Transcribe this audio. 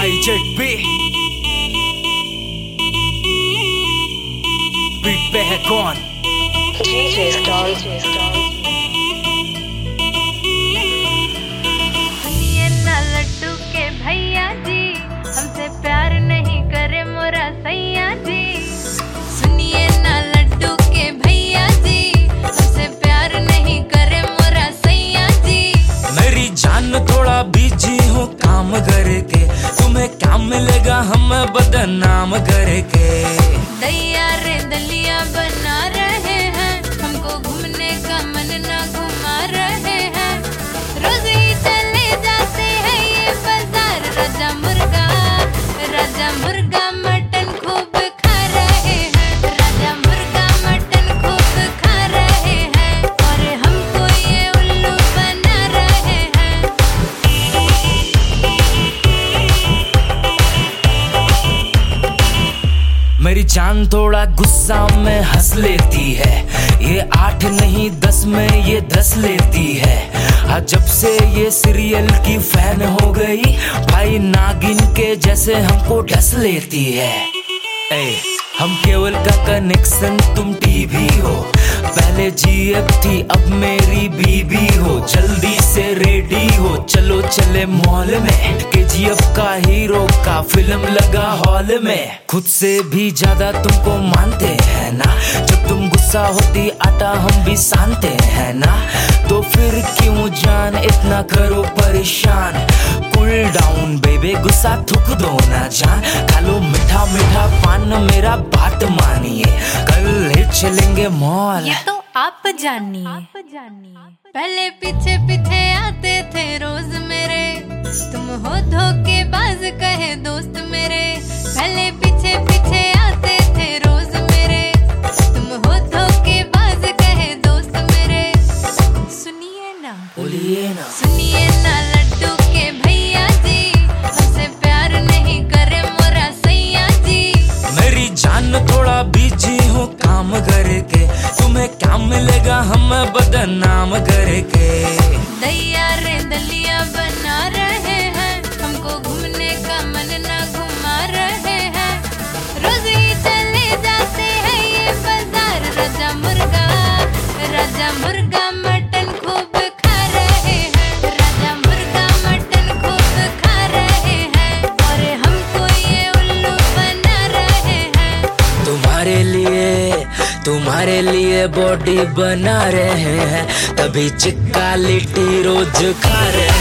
IZB beat पे है कौन? DJ Stall. सुनिए ना लड्डू के भैया जी, हमसे प्यार नहीं करे मोरा सैया जी। सुनिए ना लड्डू के भैया जी, हमसे प्यार नहीं करे मोरा सैया जी। मेरी जान थोड़ा बिजी हूँ काम करके, तुम्हें क्या मिलेगा हम बदनाम करके। दैया रे दलिया बना रहे हैं, हमको घूमने का मन ना घुमा रहे हैं। रोज ही चले जाते हैं ये बाजार, राजा मुर्गा मटन खूब खा रहे हैं। राजा मुर्गा मटन खूब खा रहे हैं, और हमको ये उल्लू बना रहे हैं। मेरी जान थोड़ा गुस्सा में हंस लेती है, ये 8 नहीं 10 में ये 10 लेती है। जब से ये सीरियल की फैन हो गई, भाई नागिन के जैसे हमको डस लेती है। हम केवल का कनेक्शन तुम टीवी हो, पहले जीएफ थी अब मेरी बीबी हो। जल्दी से रेडी हो चलो चले मॉल में, केजीएफ का हीरो का फिल्म लगा हॉल में। खुद से भी ज्यादा तुमको मानते हैं ना, जब तुम गुस्सा होती आटा हम भी सानते हैं ना। तो फिर क्यों जान इतना करो परेशान, कूल डाउन बेबी गुस्सा थूक दो ना जान। खा लो मीठा मीठा पान मेरा बात मानिए, कल ले चलेंगे मॉल। ये तो आप जानिए। पहले पीछे पीछे आते थे रोज मेरे, तुम हो धोखेबाज कहे दोस्त मेरे। पहले पीछे पीछे आते थे रोज मेरे, तुम हो धोखेबाज कहे दोस्त मेरे। सुनिए ना बोलिए ना, सुनिए ना लड्डू के भैया जी, हमसे प्यार नहीं करे मोरा सैया जी। मेरी जान थोड़ा बिजी हूँ काम करके, तुम्हें क्या मिलेगा हम बदनाम करके। दैया रे दलिया बना रहे हैं, हमको घूमने का मन ना घुमा रहे हैं। रोज ही चले जाते हैं ये बाजार, राजा मुर्गा मटन खूब खा रहे हैं। राजा मुर्गा मटन खूब खा रहे हैं, और हमको ये उल्लू बना रहे हैं। तुम्हारे लिए बॉडी बना रहे हैं, तभी चिक्का लिट्टी रोज खा रहे हैं।